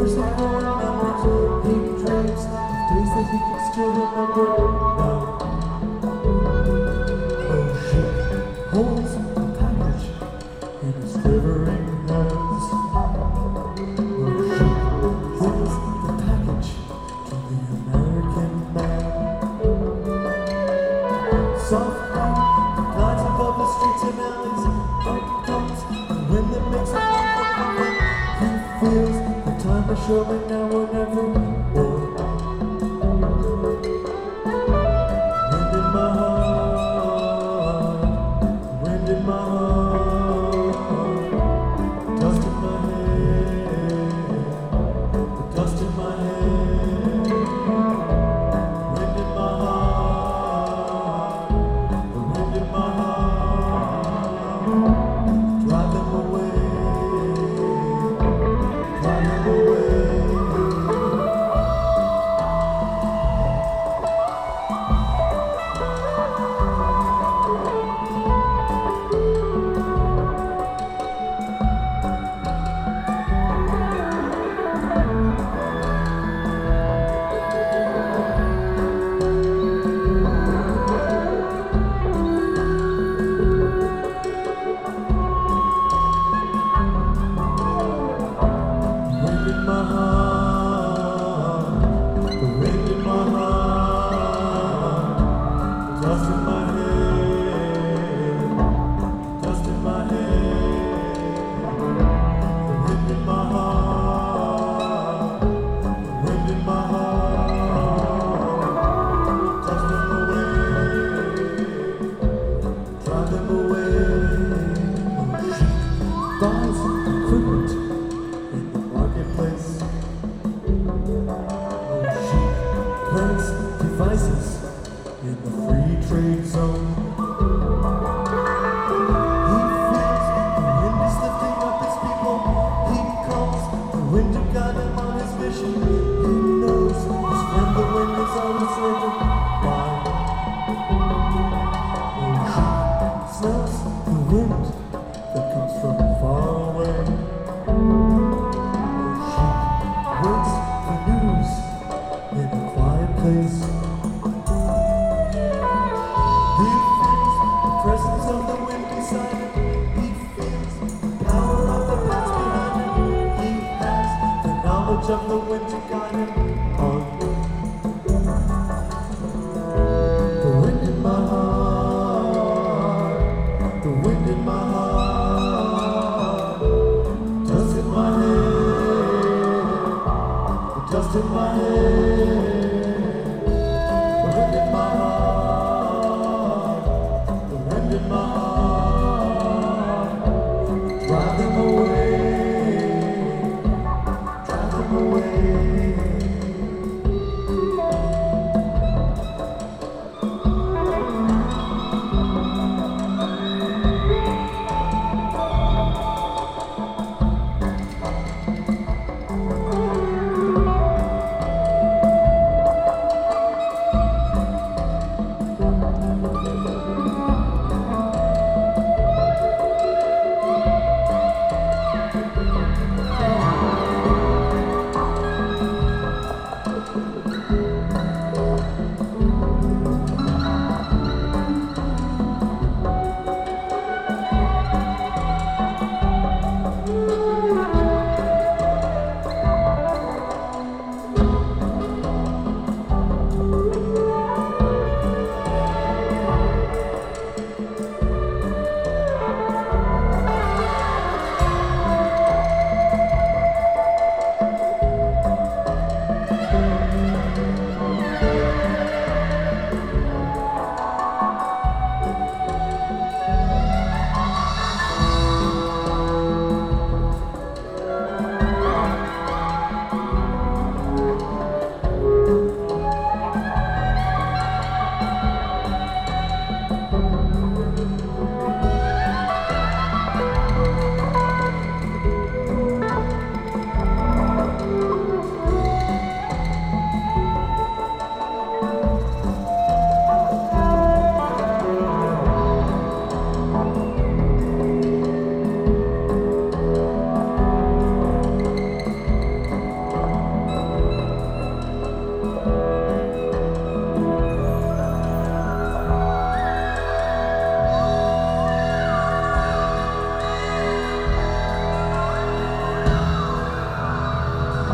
Rivers of glowing memories, he dreams of days that he can still remember now. Oh, she holds a package in his quivering hands. Oh, she brings the package to the American man. Soft rain glides above the streets and alleys. Up comes the wind that makes him want for comfort. He feels the time is surely now or never more. Wind in my heart, wind in my heart, dust in my head, the dust in my head. Wind in my heart, the wind in my heart, drive them away, drive them away. Wind in my heart, the wind in my heart, dust in my head, dust in my head. The wind in my heart, the wind in my heart, dust them away, drive them away. She buys equipment in the marketplace. She plants devices in the free trade zone. He feels the wind is lifting up his people. He calls the wind to guide him on his mission. He knows his friend the wind is always living by. She smells the wind that comes from far away. Waits for news in a quiet place. He feels the presence of the wind beside him. He feels the power of the past behind him. He has the knowledge of the wind to guide him on. The wind in my heart, the wind in my heart, dust in my head, dust in my head. The wind in my heart, the wind in my heart, drive them away, drive them away.